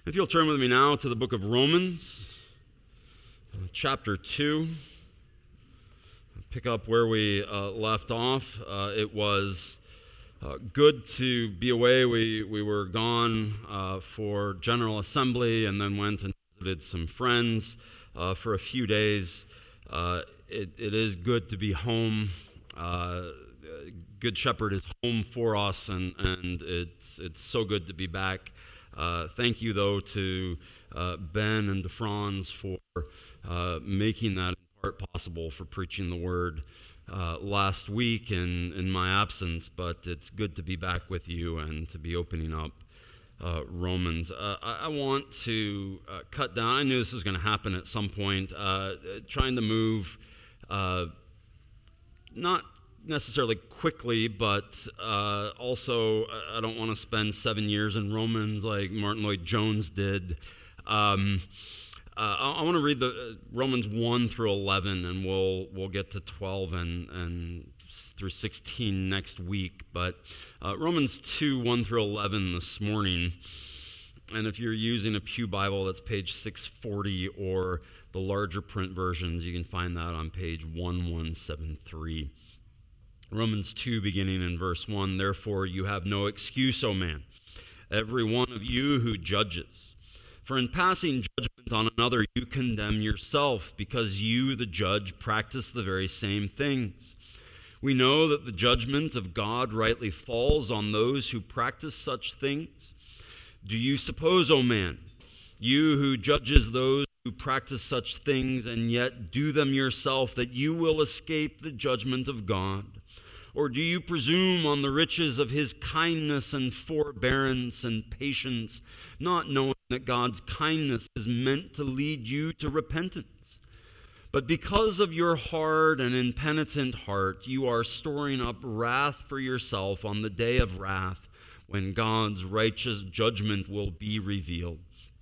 If you'll turn with me now to the book of Romans, chapter 2. Pick up where we left off. It was good to be away. We were gone for General Assembly and then went and visited some friends for a few days. It is good to be home. Good Shepherd is home for us, and it's so good to be back. Thank you, though, to Ben and to Franz for making that in part possible, for preaching the word last week in my absence. But it's good to be back with you and to be opening up Romans. I want to cut down. I knew this was going to happen at some point. Trying to move, not necessarily quickly, but also I don't want to spend 7 years in Romans like Martin Lloyd-Jones did. I want to read the Romans 1 through 11, and we'll get to 12 and through 16 next week. But Romans 2, 1 through 11 this morning. And if you're using a Pew Bible, that's page 640, or the larger print versions, you can find that on page 1173. Romans 2, beginning in verse 1, "Therefore you have no excuse, O man, every one of you who judges. For in passing judgment on another you condemn yourself, because you, the judge, practice the very same things. We know that the judgment of God rightly falls on those who practice such things. Do you suppose, O man, you who judges those who practice such things and yet do them yourself, that you will escape the judgment of God? Or do you presume on the riches of his kindness and forbearance and patience, not knowing that God's kindness is meant to lead you to repentance? But because of your hard and impenitent heart, you are storing up wrath for yourself on the day of wrath, when God's righteous judgment will be revealed.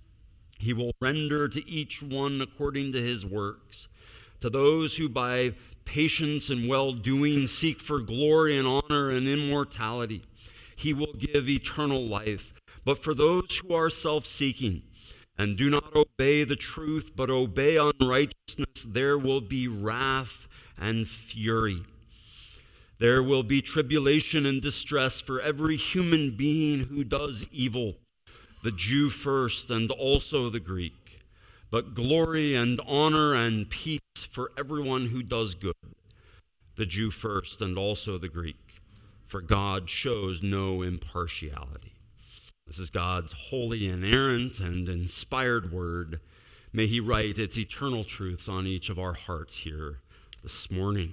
He will render to each one according to his works. To those who by patience and well-doing seek for glory and honor and immortality, he will give eternal life. But for those who are self-seeking and do not obey the truth, but obey unrighteousness, there will be wrath and fury. There will be tribulation and distress for every human being who does evil, the Jew first and also the Greek, but glory and honor and peace for everyone who does good, the Jew first and also the Greek, for God shows no impartiality." This is God's holy, inerrant, and inspired word. May he write its eternal truths on each of our hearts here this morning.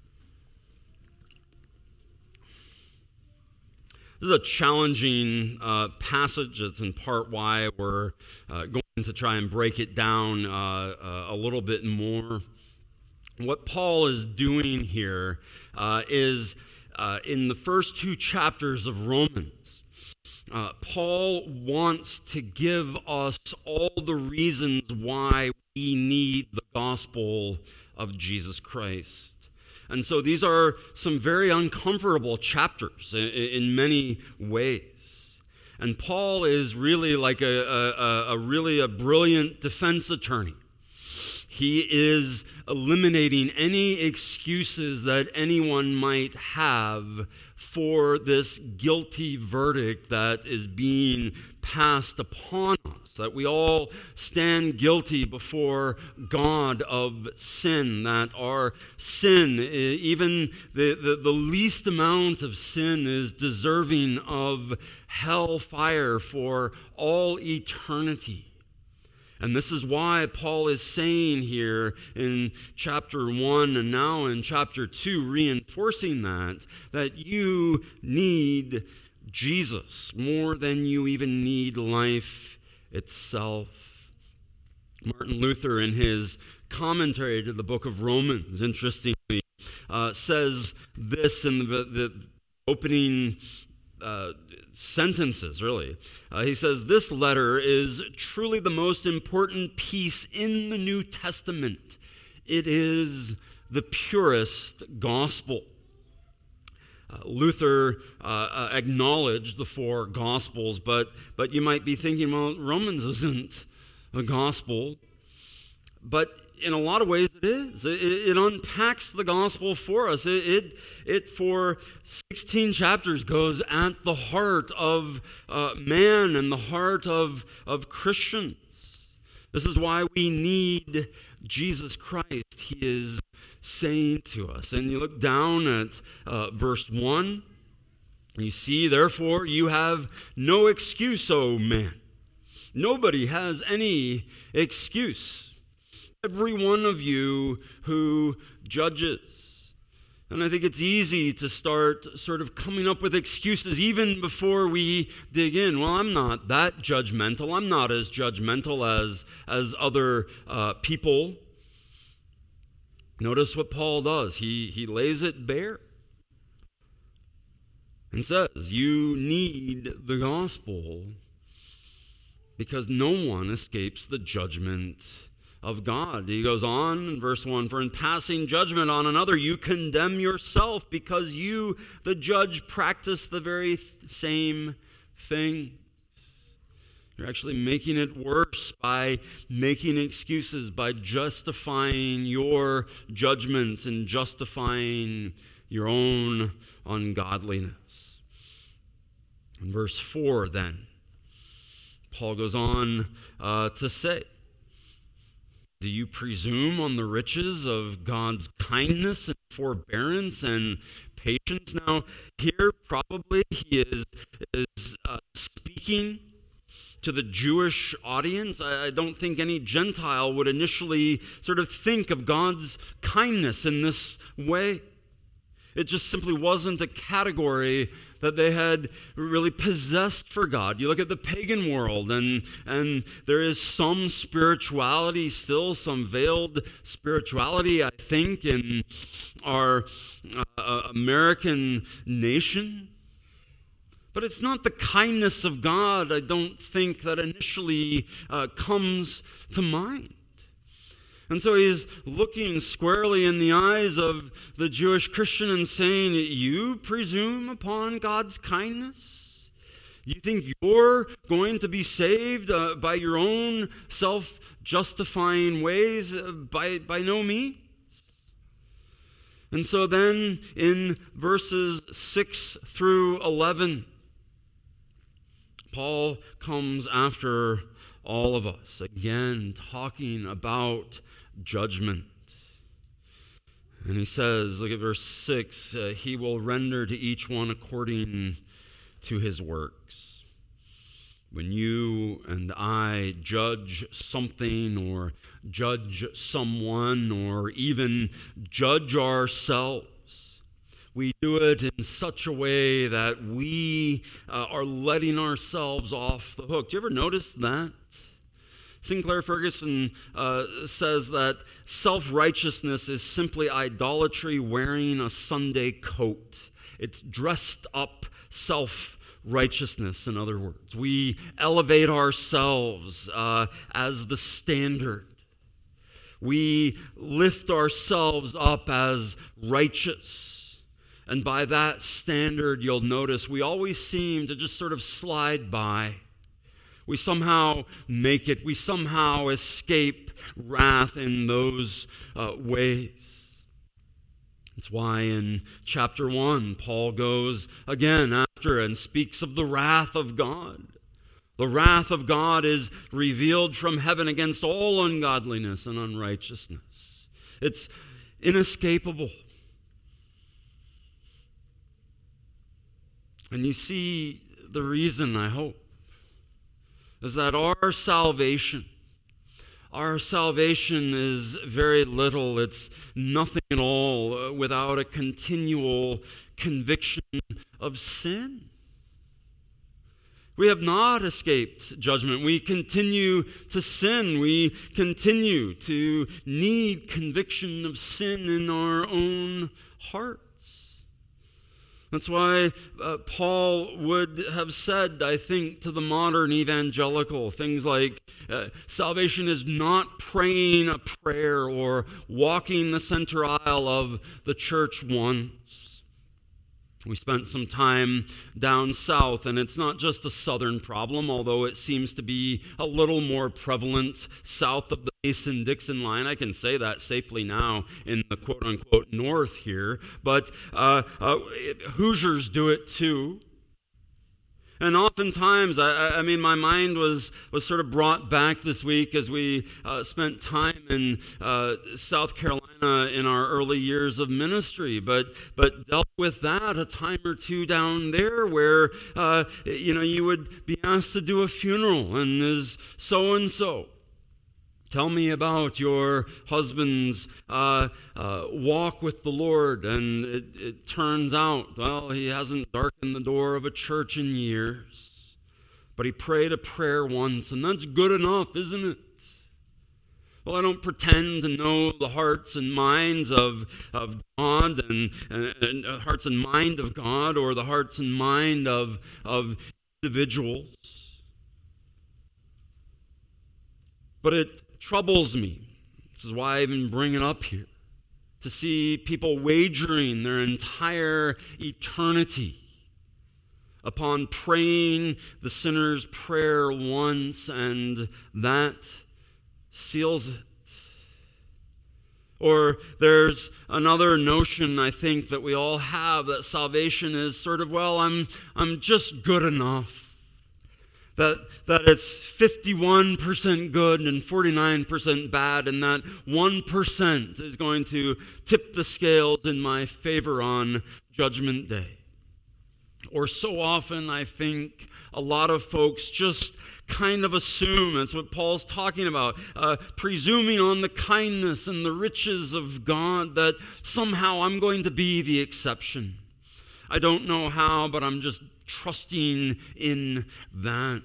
This is a challenging passage. It's in part why we're going to try and break it down a little bit more. What Paul is doing here is in the first two chapters of Romans, Paul wants to give us all the reasons why we need the gospel of Jesus Christ. And so these are some very uncomfortable chapters in many ways. And Paul is really like a brilliant defense attorney. He is eliminating any excuses that anyone might have for this guilty verdict that is being passed upon us, that we all stand guilty before God of sin, that our sin, even the least amount of sin, is deserving of hell fire for all eternity. And this is why Paul is saying here in chapter 1 and now in chapter 2, reinforcing that you need Jesus more than you even need life itself. Martin Luther, in his commentary to the book of Romans, interestingly, says this in the opening sentences, really. He says, "This letter is truly the most important piece in the New Testament. It is the purest gospel." Luther acknowledged the four Gospels, but you might be thinking, well, Romans isn't a gospel. But in a lot of ways it is. It unpacks the gospel for us. It for 16 chapters goes at the heart of man and the heart of Christians. This is why we need Jesus Christ. He is saying to us. And you look down at verse 1, and you see, therefore, you have no excuse, O man. Nobody has any excuse. Every one of you who judges. And I think it's easy to start sort of coming up with excuses even before we dig in. Well, I'm not that judgmental. I'm not as judgmental as other people. Notice what Paul does. He lays it bare and says, you need the gospel because no one escapes the judgment of God. He goes on in verse 1, for in passing judgment on another, you condemn yourself because you, the judge, practice the very same things. You're actually making it worse by making excuses, by justifying your judgments and justifying your own ungodliness. In verse 4 then, Paul goes on to say, do you presume on the riches of God's kindness and forbearance and patience? Now, here probably he is speaking to the Jewish audience. I don't think any Gentile would initially sort of think of God's kindness in this way. It just simply wasn't a category that they had really possessed for God. You look at the pagan world, and there is some spirituality still, some veiled spirituality, I think, in our American nation. But it's not the kindness of God, I don't think, that initially comes to mind. And so he's looking squarely in the eyes of the Jewish Christian and saying, you presume upon God's kindness? You think you're going to be saved by your own self-justifying ways? By no means. And so then in verses 6 through 11, Paul comes after all of us, again talking about judgment. And he says, look at verse 6, he will render to each one according to his works. When you and I judge something or judge someone or even judge ourselves, we do it in such a way that we are letting ourselves off the hook. Do you ever notice that? Sinclair Ferguson says that self-righteousness is simply idolatry wearing a Sunday coat. It's dressed up self-righteousness, in other words. We elevate ourselves as the standard. We lift ourselves up as righteous. And by that standard, you'll notice we always seem to just sort of slide by. We somehow make it. We somehow escape wrath in those ways. That's why in chapter 1, Paul goes again after and speaks of the wrath of God. The wrath of God is revealed from heaven against all ungodliness and unrighteousness. It's inescapable. And you see the reason, I hope, is that our salvation is very little. It's nothing at all without a continual conviction of sin. We have not escaped judgment. We continue to sin. We continue to need conviction of sin in our own hearts. That's why Paul would have said, I think, to the modern evangelical, things like, salvation is not praying a prayer or walking the center aisle of the church once. We spent some time down south, and it's not just a southern problem, although it seems to be a little more prevalent south of the Mason-Dixon line. I can say that safely now in the quote-unquote north here, but Hoosiers do it too. And oftentimes, I mean, my mind was sort of brought back this week as we spent time in South Carolina in our early years of ministry, but dealt with that a time or two down there where, you would be asked to do a funeral, and is so-and-so. Tell me about your husband's walk with the Lord. And it turns out, well, he hasn't darkened the door of a church in years. But he prayed a prayer once, and that's good enough, isn't it? Well, I don't pretend to know the hearts and minds of God and hearts and mind of God, or the hearts and mind of individuals. But it troubles me, which is why I even bring it up here, to see people wagering their entire eternity upon praying the sinner's prayer once, and that seals it. Or there's another notion, I think, that we all have, that salvation is sort of, well, I'm just good enough. That it's 51% good and 49% bad, and that 1% is going to tip the scales in my favor on Judgment Day. Or so often, I think, a lot of folks just kind of assume, that's what Paul's talking about, presuming on the kindness and the riches of God, that somehow I'm going to be the exception. I don't know how, but I'm just trusting in that.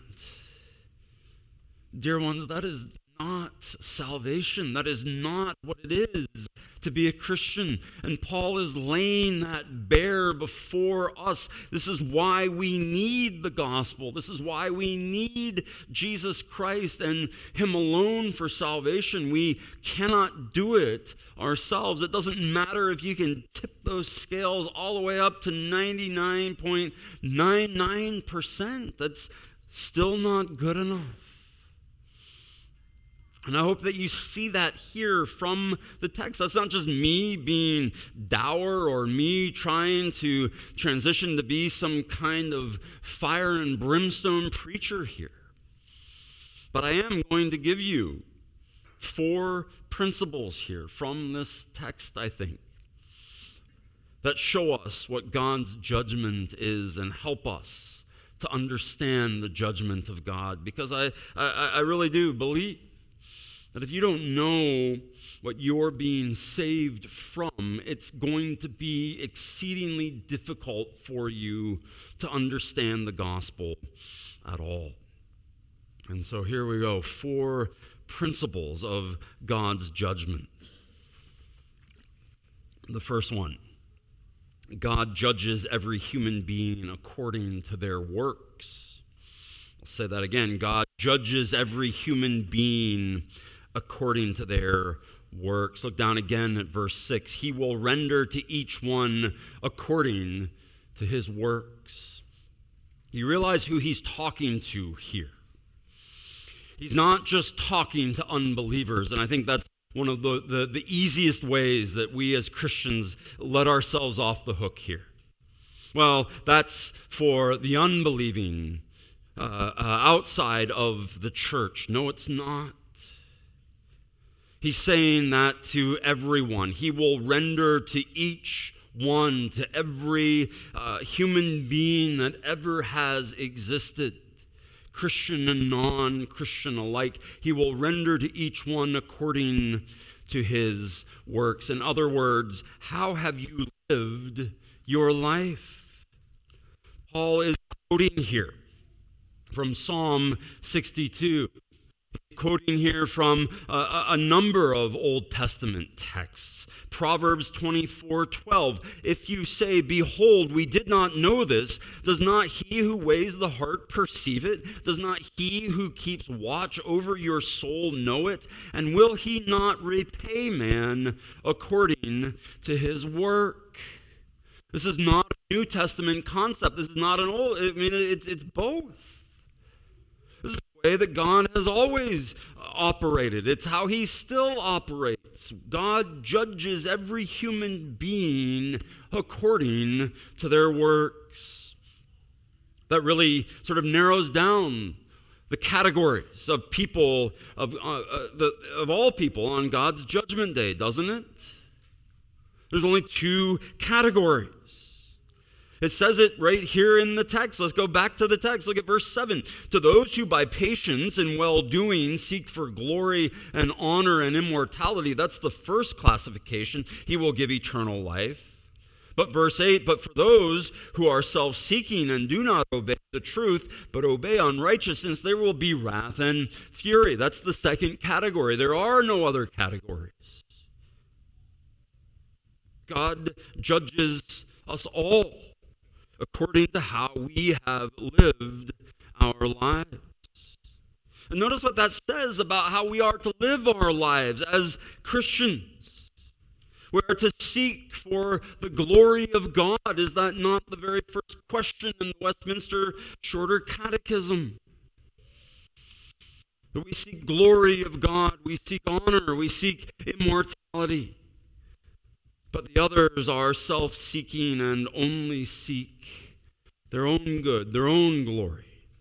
Dear ones, that is not salvation. That is not what it is to be a Christian. And Paul is laying that bare before us. This is why we need the gospel. This is why we need Jesus Christ and Him alone for salvation. We cannot do it ourselves. It doesn't matter if you can tip those scales all the way up to 99.99%. That's still not good enough. And I hope that you see that here from the text. That's not just me being dour or me trying to transition to be some kind of fire and brimstone preacher here. But I am going to give you 4 principles here from this text, I think, that show us what God's judgment is and help us to understand the judgment of God. Because I really do believe that if you don't know what you're being saved from, it's going to be exceedingly difficult for you to understand the gospel at all. And so here we go, 4 principles of God's judgment. The first one, God judges every human being according to their works. I'll say that again. God judges every human being according to their works. Look down again at verse 6. He will render to each one according to his works. You realize who he's talking to here. He's not just talking to unbelievers, and I think that's one of the easiest ways that we as Christians let ourselves off the hook here. Well, that's for the unbelieving outside of the church. No, it's not. He's saying that to everyone. He will render to each one, to every human being that ever has existed, Christian and non-Christian alike. He will render to each one according to his works. In other words, how have you lived your life? Paul is quoting here from Psalm 62. Quoting here from a number of Old Testament texts. Proverbs 24:12. If you say, behold, we did not know this, does not he who weighs the heart perceive it? Does not he who keeps watch over your soul know it? And will he not repay man according to his work? This is not a New Testament concept. This is not an old, I mean, it's both. This is the way that God has always operated. It's how he still operates. God judges every human being according to their works. That really sort of narrows down the categories of people, of all people on God's judgment day, doesn't it? There's only two categories. It says it right here in the text. Let's go back to the text. Look at verse 7. To those who by patience and well-doing seek for glory and honor and immortality, that's the first classification, he will give eternal life. But verse 8, but for those who are self-seeking and do not obey the truth, but obey unrighteousness, there will be wrath and fury. That's the second category. There are no other categories. God judges us all according to how we have lived our lives. And notice what that says about how we are to live our lives as Christians. We are to seek for the glory of God. Is that not the very first question in the Westminster Shorter Catechism? That we seek glory of God, we seek honor, we seek immortality. But the others are self-seeking and only seek their own good, their own glory.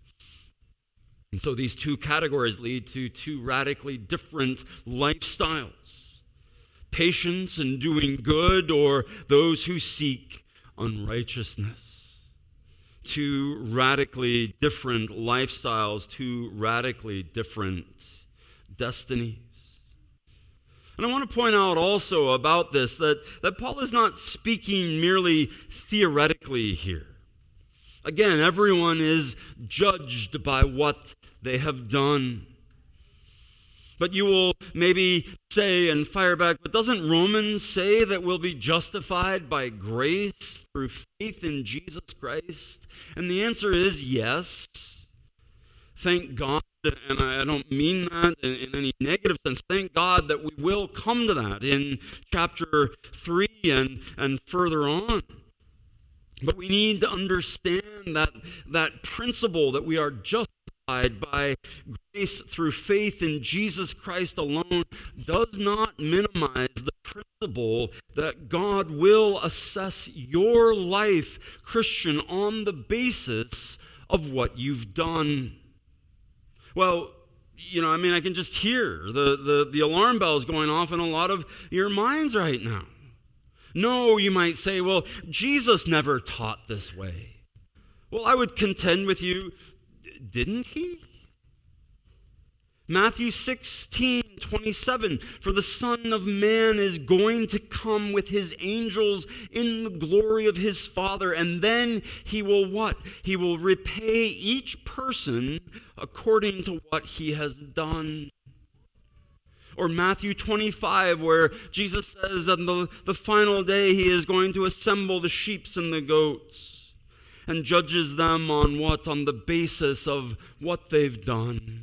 And so these two categories lead to two radically different lifestyles. Patience and doing good, or those who seek unrighteousness. Two radically different lifestyles, two radically different destinies. And I want to point out also about this that Paul is not speaking merely theoretically here. Again, everyone is judged by what they have done. But you will maybe say and fire back, but doesn't Romans say that we'll be justified by grace through faith in Jesus Christ? And the answer is yes. Thank God, and I don't mean that in any negative sense. Thank God that we will come to that in chapter 3 and further on. But we need to understand that principle that we are justified by grace through faith in Jesus Christ alone does not minimize the principle that God will assess your life, Christian, on the basis of what you've done. Well, I can just hear the alarm bells going off in a lot of your minds right now. No, you might say, well, Jesus never taught this way. Well, I would contend with you, didn't he? Matthew 16:27, for the Son of Man is going to come with his angels in the glory of his Father, and then he will what? He will repay each person according to what he has done. Or Matthew 25, where Jesus says on the final day he is going to assemble the sheep and the goats and judges them on what? On the basis of what they've done.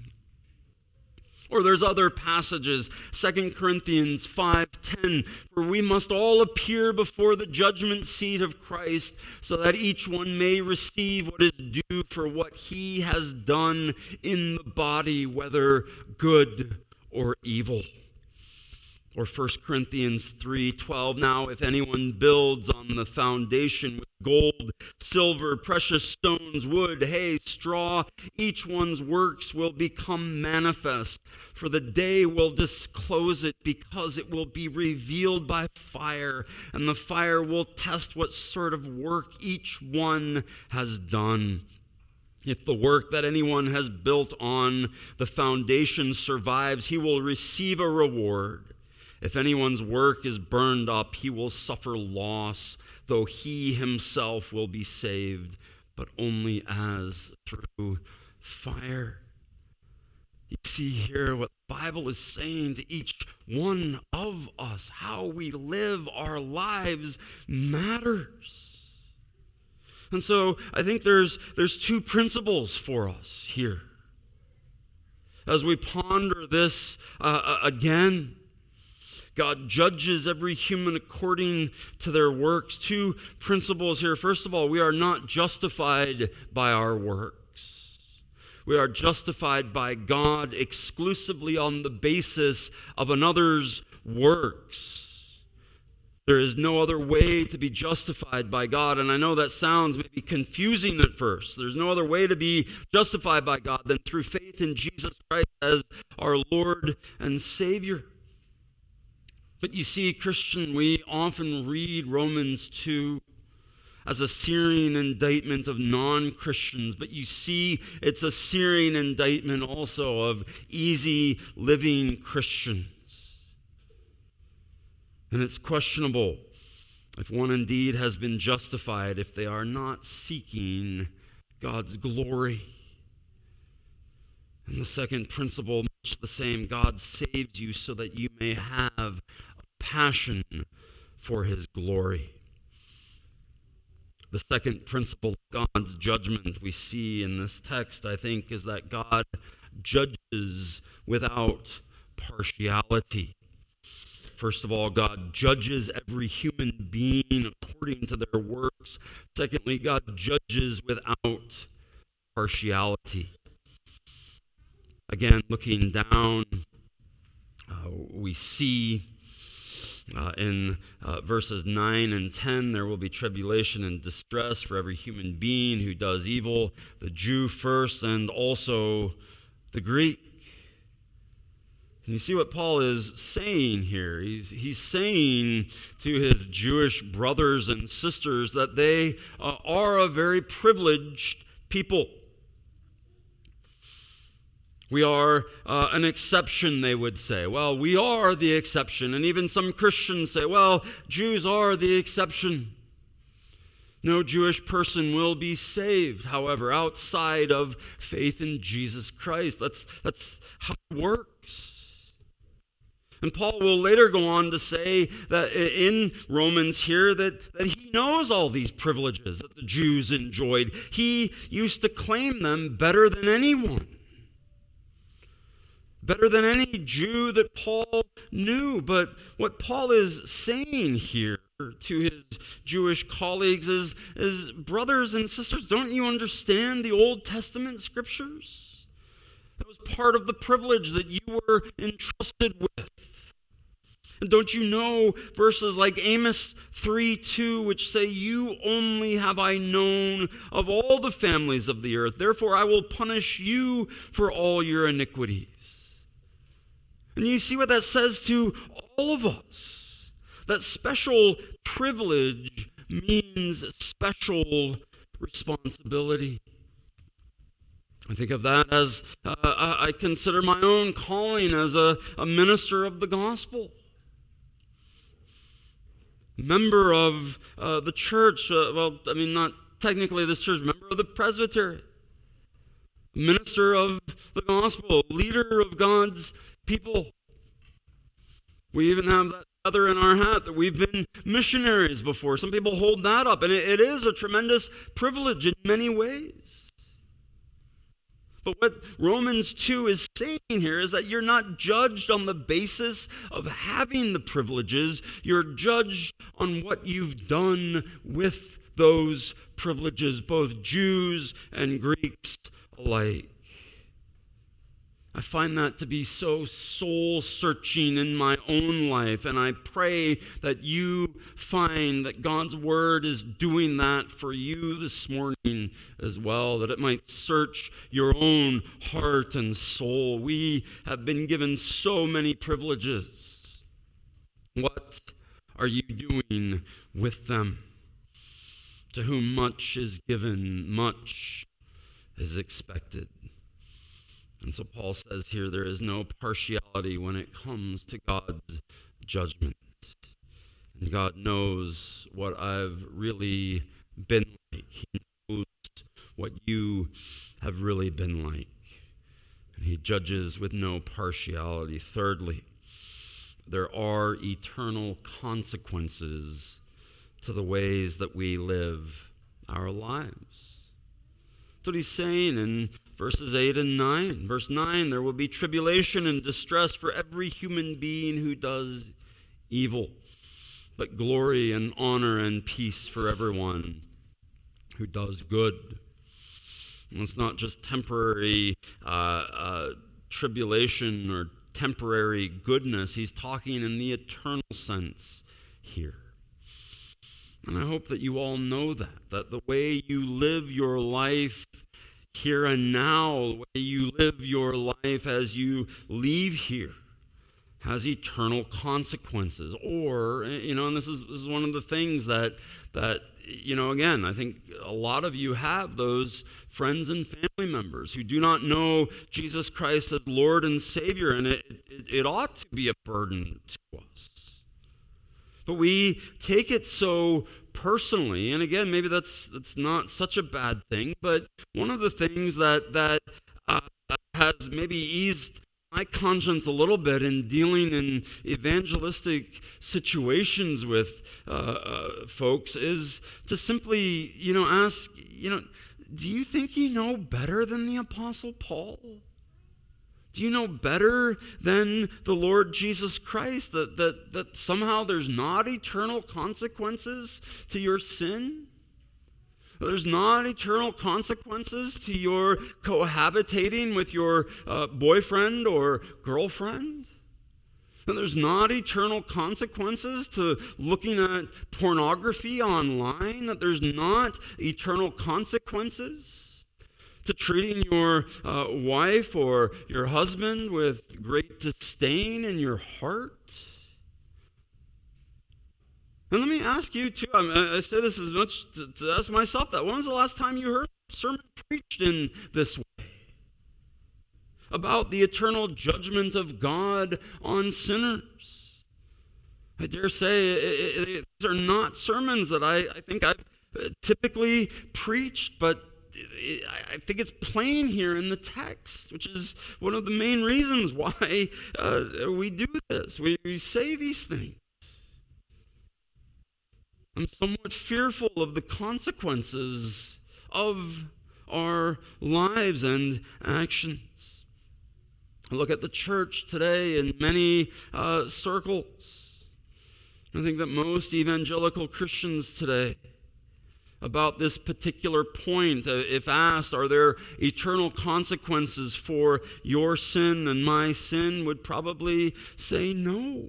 Or there's other passages, 2 Corinthians 5:10, for we must all appear before the judgment seat of Christ, so that each one may receive what is due for what he has done in the body, whether good or evil. Or 1 Corinthians 3:12, now if anyone builds on the foundation with gold, silver, precious stones, wood, hay, straw, each one's works will become manifest, for the day will disclose it, because it will be revealed by fire, and the fire will test what sort of work each one has done. If the work that anyone has built on the foundation survives, he will receive a reward. If anyone's work is burned up, he will suffer loss, though he himself will be saved, but only as through fire. You see here what the Bible is saying to each one of us. How we live our lives matters. And so I think there's two principles for us here. As we ponder this again, God judges every human according to their works. Two principles here. First of all, we are not justified by our works. We are justified by God exclusively on the basis of another's works. There is no other way to be justified by God. And I know that sounds maybe confusing at first. There's no other way to be justified by God than through faith in Jesus Christ as our Lord and Savior. But you see, Christian, we often read Romans 2 as a searing indictment of non-Christians. But you see, it's a searing indictment also of easy living Christians. And it's questionable if one indeed has been justified if they are not seeking God's glory. And the second principle, much the same, God saves you so that you may have passion for his glory. The second principle of God's judgment we see in this text, I think, is that God judges without partiality. First of all, God judges every human being according to their works. Secondly, God judges without partiality. Again, looking down, we see in verses 9 and 10, there will be tribulation and distress for every human being who does evil, the Jew first and also the Greek. And you see what Paul is saying here. He's saying to his Jewish brothers and sisters that they are a very privileged people. We are an exception, they would say. Well, we are the exception. And even some Christians say, well, Jews are the exception. No Jewish person will be saved, however, outside of faith in Jesus Christ. That's how it works. And Paul will later go on to say that in Romans here that he knows all these privileges that the Jews enjoyed. He used to claim them better than anyone. Better than any Jew that Paul knew. But what Paul is saying here to his Jewish colleagues is brothers and sisters, don't you understand the Old Testament scriptures? That was part of the privilege that you were entrusted with. And don't you know verses like Amos 3:2, which say, you only have I known of all the families of the earth. Therefore I will punish you for all your iniquities. And you see what that says to all of us. That special privilege means special responsibility. I think of that as I consider my own calling as a minister of the gospel. Member of the church, not technically this church, member of the presbytery. Minister of the gospel, leader of God's people. We even have that feather in our hat that we've been missionaries before. Some people hold that up, and it is a tremendous privilege in many ways. But what Romans 2 is saying here is that you're not judged on the basis of having the privileges. You're judged on what you've done with those privileges, both Jews and Greeks alike. I find that to be so soul-searching in my own life, and I pray that you find that God's Word is doing that for you this morning as well, that it might search your own heart and soul. We have been given so many privileges. What are you doing with them? To whom much is given, much is expected. And so Paul says here there is no partiality when it comes to God's judgment. And God knows what I've really been like. He knows what you have really been like. And he judges with no partiality. Thirdly, there are eternal consequences to the ways that we live our lives. That's what he's saying in verses 8 and 9. Verse 9, there will be tribulation and distress for every human being who does evil, but glory and honor and peace for everyone who does good. And it's not just temporary tribulation or temporary goodness. He's talking in the eternal sense here. And I hope that you all know that the way you live your life here and now, the way you live your life as you leave here, has eternal consequences. Or, and this is one of the things that again, I think a lot of you have those friends and family members who do not know Jesus Christ as Lord and Savior, and it ought to be a burden to us. But we take it so personally, and again, maybe that's not such a bad thing, but one of the things that has maybe eased my conscience a little bit in dealing in evangelistic situations with folks is to simply, ask, do you think you know better than the Apostle Paul? Do you know better than the Lord Jesus Christ that somehow there's not eternal consequences to your sin? There's not eternal consequences to your cohabitating with your boyfriend or girlfriend? And there's not eternal consequences to looking at pornography online? That there's not eternal consequences to treating your wife or your husband with great disdain in your heart? And let me ask you too, I say this as much to ask myself that. When was the last time you heard a sermon preached in this way? About the eternal judgment of God on sinners. I dare say these are not sermons that I think I've typically preached, but I think it's plain here in the text, which is one of the main reasons why we do this. We say these things. I'm somewhat fearful of the consequences of our lives and actions. I look at the church today in many circles. I think that most evangelical Christians today, about this particular point, if asked, are there eternal consequences for your sin and my sin, would probably say no.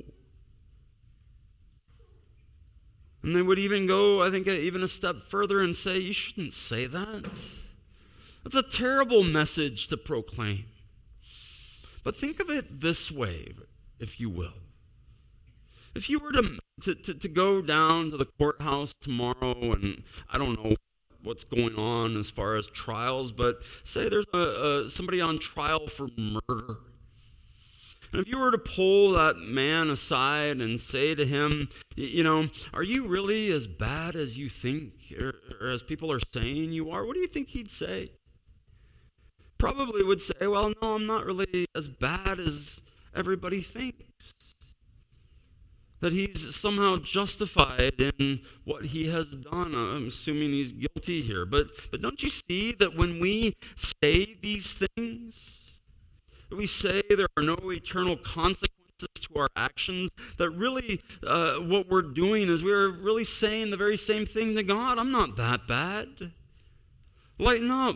And they would even go, I think, even a step further and say, you shouldn't say that. That's a terrible message to proclaim. But think of it this way, if you will. If you were to go down to the courthouse tomorrow, and I don't know what's going on as far as trials, but say there's somebody on trial for murder. And if you were to pull that man aside and say to him, are you really as bad as you think, or as people are saying you are? What do you think he'd say? Probably would say, well, no, I'm not really as bad as everybody thinks. That he's somehow justified in what he has done. I'm assuming he's guilty here. But don't you see that when we say these things, we say there are no eternal consequences to our actions, that really what we're doing is we're really saying the very same thing to God. I'm not that bad. Lighten up.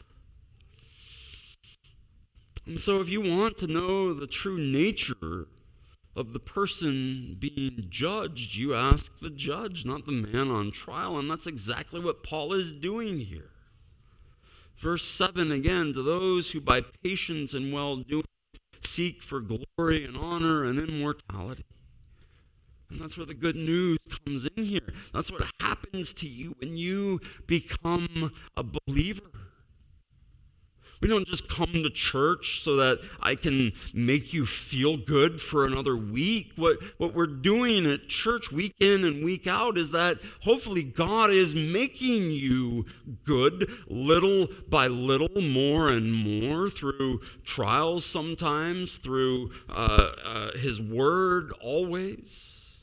And so if you want to know the true nature of the person being judged, you ask the judge, not the man on trial. And that's exactly what Paul is doing here. Verse 7 again, to those who by patience and well-doing seek for glory and honor and immortality. And that's where the good news comes in here. That's what happens to you when you become a believer. We don't just come to church so that I can make you feel good for another week. What we're doing at church week in and week out is that hopefully God is making you good little by little, more and more, through trials sometimes, through His Word always.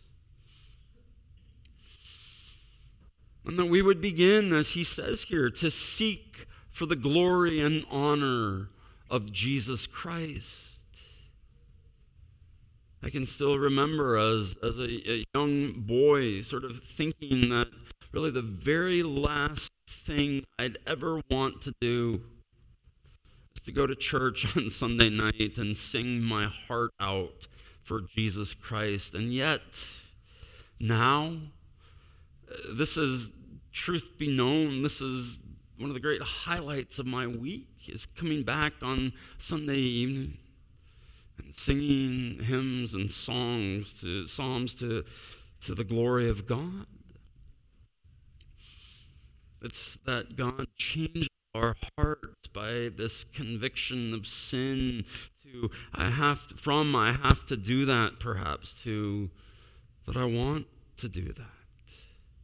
And that we would begin, as he says here, to seek for the glory and honor of Jesus Christ. I can still remember as a young boy sort of thinking that really the very last thing I'd ever want to do is to go to church on Sunday night and sing my heart out for Jesus Christ. And yet, now, this is, truth be known, this is one of the great highlights of my week, is coming back on Sunday evening and singing hymns and psalms to the glory of God. It's that God changes our hearts by this conviction of sin to I have to do that, perhaps, to that I want to do that.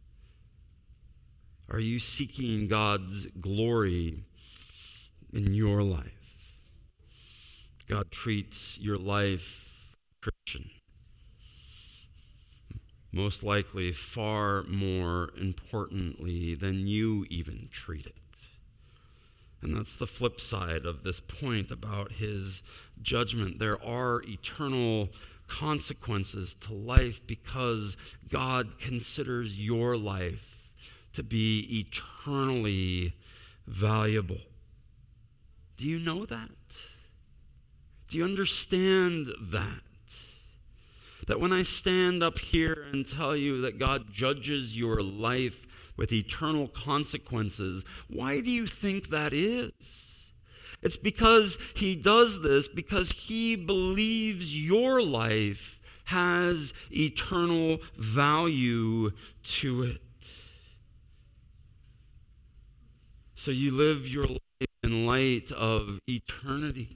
Are you seeking God's glory in your life? God treats your life, Christian, most likely far more importantly than you even treat it. And that's the flip side of this point about his judgment. There are eternal consequences to life because God considers your life to be eternally valuable. Do you know that? Do you understand that? That when I stand up here and tell you that God judges your life with eternal consequences, why do you think that is? It's because he does this because he believes your life has eternal value to it. So you live your life in light of eternity.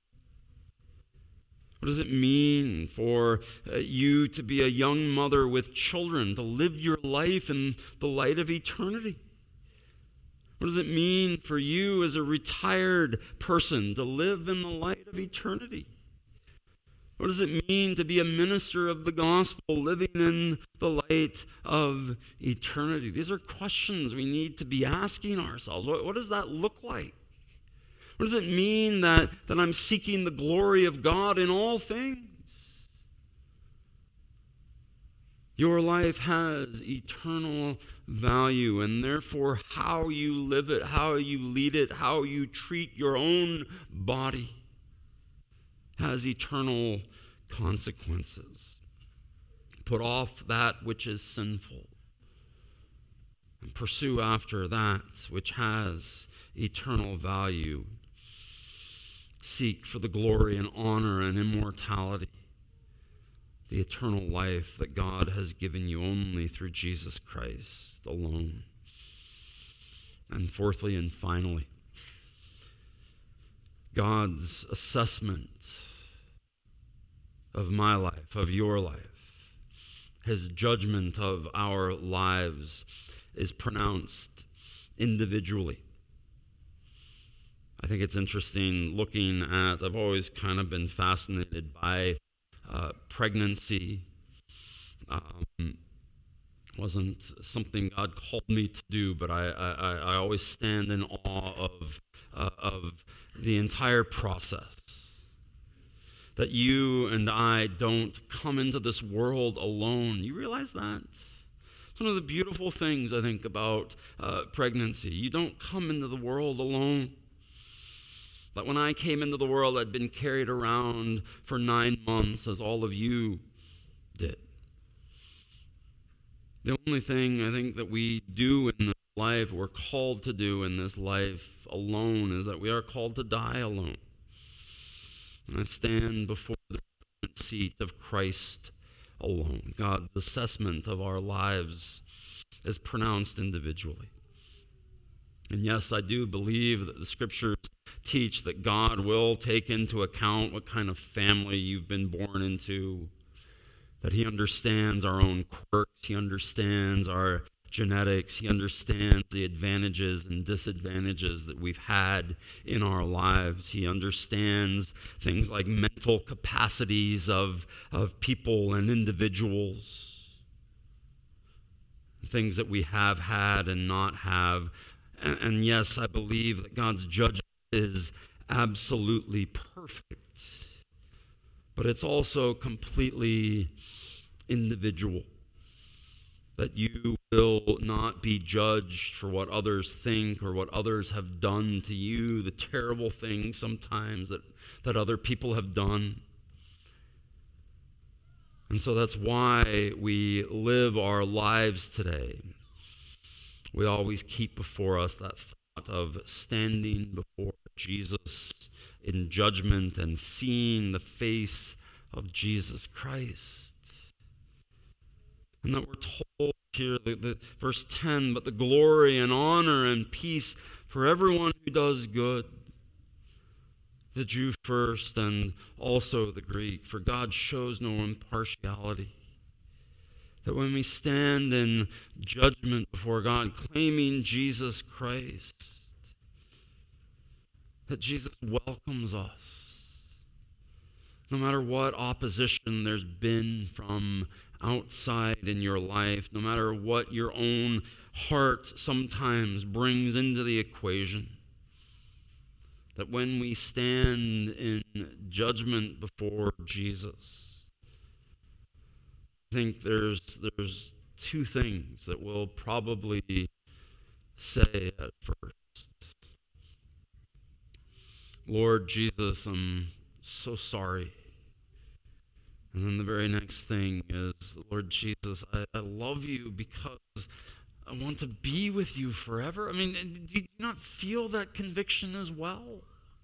What does it mean for you to be a young mother with children, to live your life in the light of eternity? What does it mean for you as a retired person to live in the light of eternity? What does it mean to be a minister of the gospel living in the light of eternity? These are questions we need to be asking ourselves. What does that look like? What does it mean that I'm seeking the glory of God in all things? Your life has eternal value, and therefore how you live it, how you lead it, how you treat your own body has eternal consequences. Put off that which is sinful and pursue after that which has eternal value. Seek for the glory and honor and immortality, the eternal life that God has given you only through Jesus Christ alone. And fourthly and finally, God's assessment of my life, of your life, his judgment of our lives is pronounced individually. I think it's interesting looking at, I've always kind of been fascinated by pregnancy. Wasn't something God called me to do, but I always stand in awe of the entire process. That you and I don't come into this world alone. You realize that? It's one of the beautiful things, I think, about pregnancy. You don't come into the world alone. That when I came into the world, I'd been carried around for 9 months, as all of you did. The only thing I think that we do in this life, we're called to do in this life alone, is that we are called to die alone. And I stand before the judgment seat of Christ alone. God's assessment of our lives is pronounced individually. And yes, I do believe that the scriptures teach that God will take into account what kind of family you've been born into, that he understands our own quirks, he understands our genetics, he understands the advantages and disadvantages that we've had in our lives. He understands things like mental capacities of people and individuals, things that we have had and not have. And yes, I believe that God's judgment is absolutely perfect. but it's also completely individual. That you will not be judged for what others think or what others have done to you, the terrible things sometimes that other people have done. And so that's why we live our lives today. We always keep before us that thought of standing before Jesus in judgment and seeing the face of Jesus Christ. And that we're told here, verse 10, but the glory and honor and peace for everyone who does good, the Jew first and also the Greek, for God shows no impartiality. That when we stand in judgment before God, claiming Jesus Christ, that Jesus welcomes us. No matter what opposition there's been from outside in your life, no matter what your own heart sometimes brings into the equation, that when we stand in judgment before Jesus, I think there's two things that we'll probably say at first. Lord Jesus, I'm so sorry. And then the very next thing is, Lord Jesus, I love you because I want to be with you forever. I mean, do you not feel that conviction as well?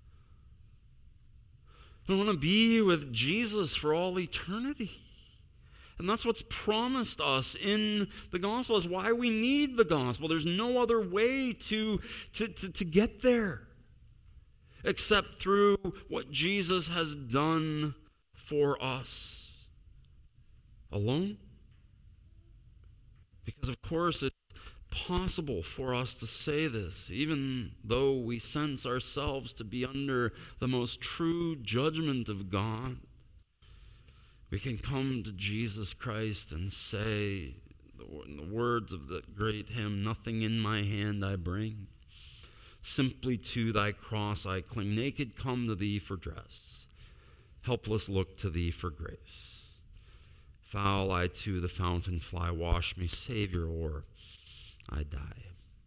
I want to be with Jesus for all eternity. And that's what's promised us in the gospel, is why we need the gospel. There's no other way to get there except through what Jesus has done for us alone. Because of course it's possible for us to say this, even though we sense ourselves to be under the most true judgment of God. We can come to Jesus Christ and say, in the words of the great hymn, nothing in my hand I bring, simply to thy cross I cling. Naked come to thee for dress, helpless look to thee for grace. Foul I to the fountain fly, wash me, Savior, or I die.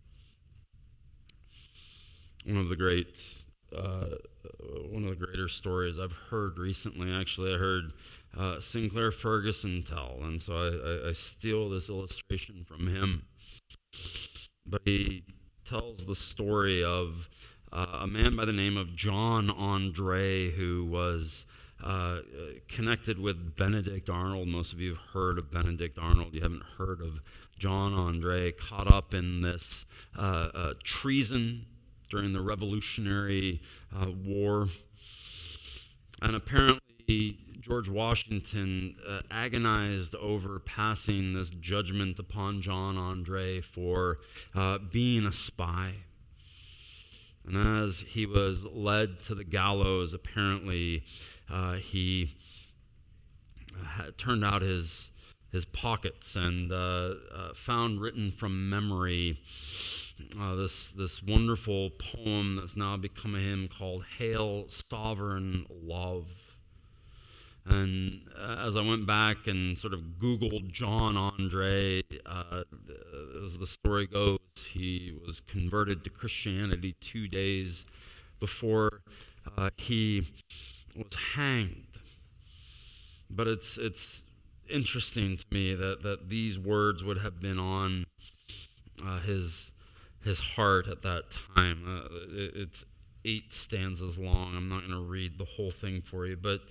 One of the greater stories I've heard recently, actually, I heard Sinclair Ferguson tell, and so I steal this illustration from him. But he tells the story of a man by the name of John Andre, who was connected with Benedict Arnold. Most of you have heard of Benedict Arnold. You haven't heard of John Andre, caught up in this treason during the Revolutionary War. And apparently George Washington agonized over passing this judgment upon John Andre for being a spy. And as he was led to the gallows, apparently he turned out his pockets and found written from memory this wonderful poem that's now become a hymn called Hail Sovereign Love. And as I went back and sort of Googled John Andre, as the story goes, he was converted to Christianity 2 days before he was hanged. But it's interesting to me that these words would have been on his heart at that time. It's 8 stanzas long. I'm not going to read the whole thing for you, but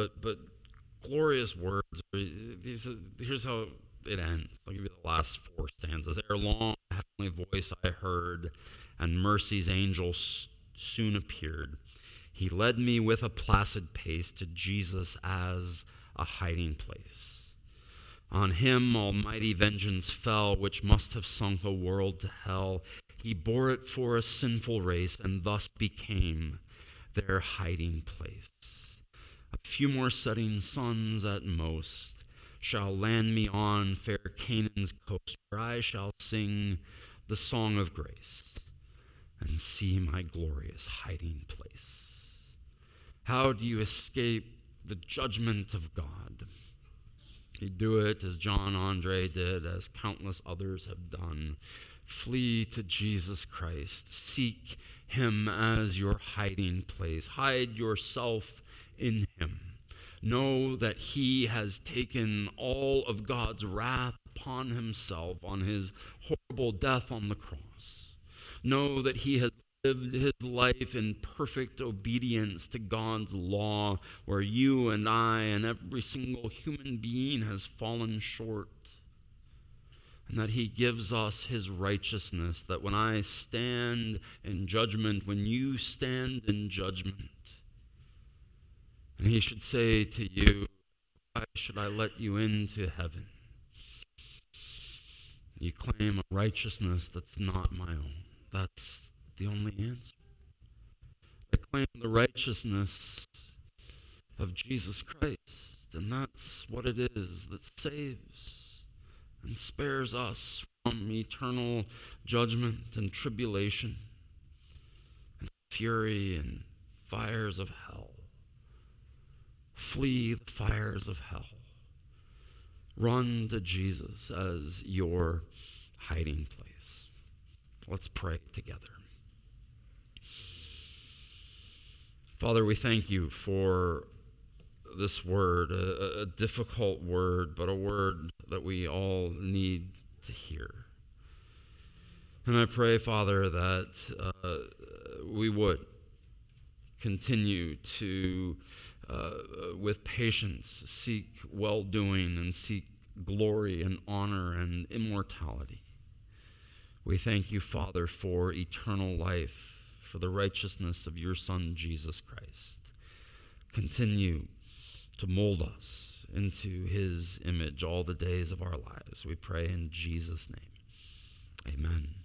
glorious words. Here's how it ends. I'll give you the last 4 stanzas. Ere long, a heavenly voice I heard, and mercy's angel soon appeared. He led me with a placid pace to Jesus as a hiding place. On him almighty vengeance fell, which must have sunk a world to hell. He bore it for a sinful race, and thus became their hiding place. A few more setting suns at most shall land me on fair Canaan's coast, where I shall sing the song of grace and see my glorious hiding place. How do you escape the judgment of God. You do it as John Andre did, as countless others have done. Flee to Jesus Christ. Seek him as your hiding place. Hide yourself in him. Know that he has taken all of God's wrath upon himself on his horrible death on the cross. Know that he has lived his life in perfect obedience to God's law, where you and I and every single human being has fallen short. And that he gives us his righteousness, that when I stand in judgment, when you stand in judgment, and he should say to you, why should I let you into heaven? You claim a righteousness that's not my own. That's the only answer. I claim the righteousness of Jesus Christ, and that's what it is that saves and spares us from eternal judgment and tribulation and fury and fires of hell. Flee the fires of hell. Run to Jesus as your hiding place. Let's pray together. Father, we thank you for this word, a difficult word, but a word that we all need to hear. And I pray, Father, that we would continue to, with patience, seek well-doing and seek glory and honor and immortality. We thank you, Father, for eternal life, for the righteousness of your Son, Jesus Christ. Continue to mold us into his image all the days of our lives. We pray in Jesus' name. Amen.